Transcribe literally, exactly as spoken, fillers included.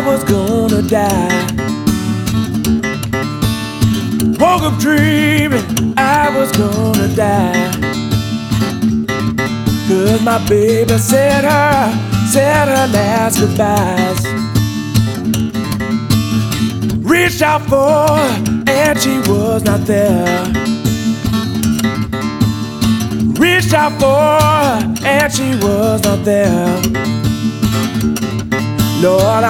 was gonna die. Woke up dreaming I was gonna die. Cause my baby said her, said her last goodbyes. Reached out for her and she was not there. Reached out for her and she was not there. Lord,